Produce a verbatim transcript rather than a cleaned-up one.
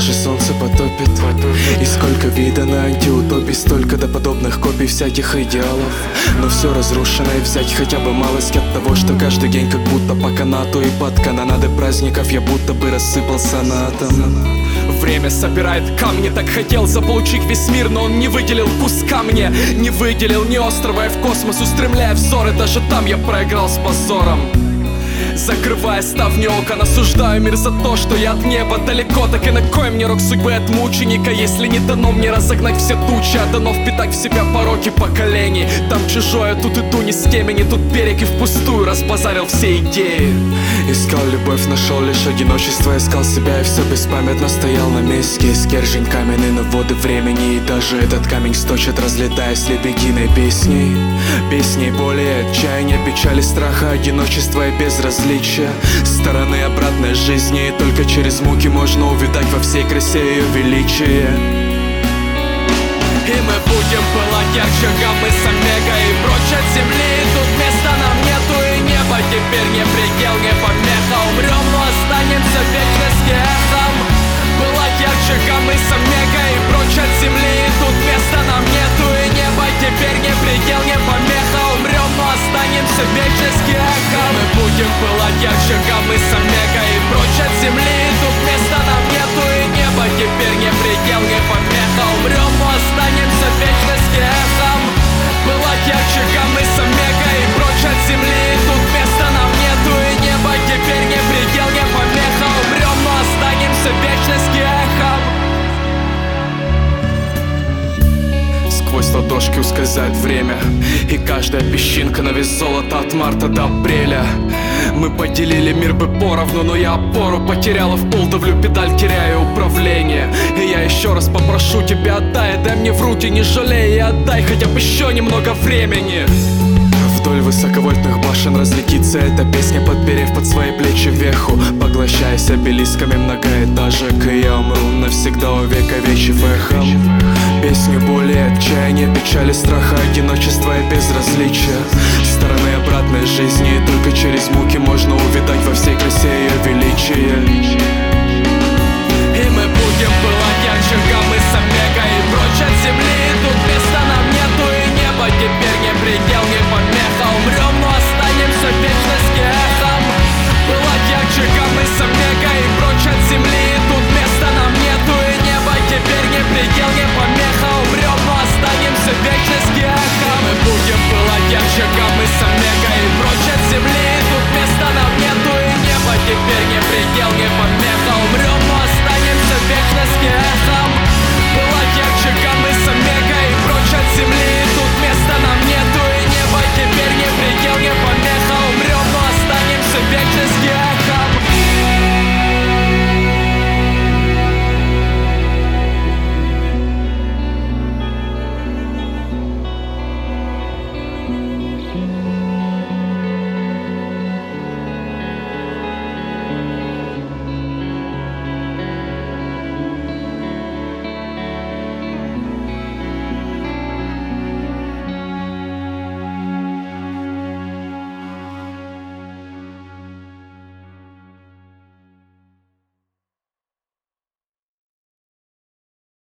даже солнце потопит. И сколько видано антиутопий, столько до подобных копий всяких идеалов. Но все разрушено, и взять хотя бы малость от того, что каждый день как будто по канату. И под канонады праздников я будто бы рассыпался на атом. Время собирает камни, так хотел заполучить весь мир, но он не выделил куска мне. Не выделил ни острова, и в космос устремляя взоры. Даже там я проиграл с позором. Закрывая ставни окон, осуждаю мир за то, что я от неба далеко. Так и на кой мне рок судьбы от мученика, если не дано мне разогнать все тучи, а дано впитать в себя пороки поколений. Там чужое, тут иду не с темени, тут берег и впустую разбазарил все идеи. Искал любовь, нашел лишь одиночество. Искал себя и все беспамятно стоял на месте. Скержень каменный на воды времени, и даже этот камень сточит, разлетаясь лебединой песней. Песней боли, отчаяния, печали, страха, одиночества и безразличия. Стороны обратной жизни, и только через муки можно увидать во всей красе ее величие. И мы будем пылать ярче гаммы с омега, и прочь от земли, и тут места нам нету, и небо теперь не предел, не помеха. Умрем, но останемся в вечности эхом. Пылать ярче гаммы с омега, и прочь от земли, и тут места нам нету, и небо теперь не предел, не помеха. Умрем, но останемся в вечности эхом. Мы будем пылать ярче гаммы с омега, и прочь от земли, и тут места нам нету, и небо теперь не предел, не помеха. Умрем, но останемся в вечности эхом. Пылать ярче гаммы с омега, и прочь от земли, и тут места нам нету, и небо теперь не предел, не помеха. Умрем, но останемся в вечности эхом. Сквозь ладошки ускользает время, и каждая песчинка на вес золота от марта до апреля. Мы поделили мир бы поровну, но я опору потеряла, в пол давлю педаль, теряю управление. И я еще раз попрошу тебя, отдай, дай мне в руки, не жалей, и отдай хотя бы еще немного времени. Вдоль высоковольтных башен разлетится эта песня, подперев под свои плечи веху, поглощаясь обелисками многоэтажек. И я умру навсегда, увековечив эхом песню боли, отчаяния, печали, страха, одиночества и безразличия. Стороны обратной жизни, и только через муки можно увидать во всей красе ее величие.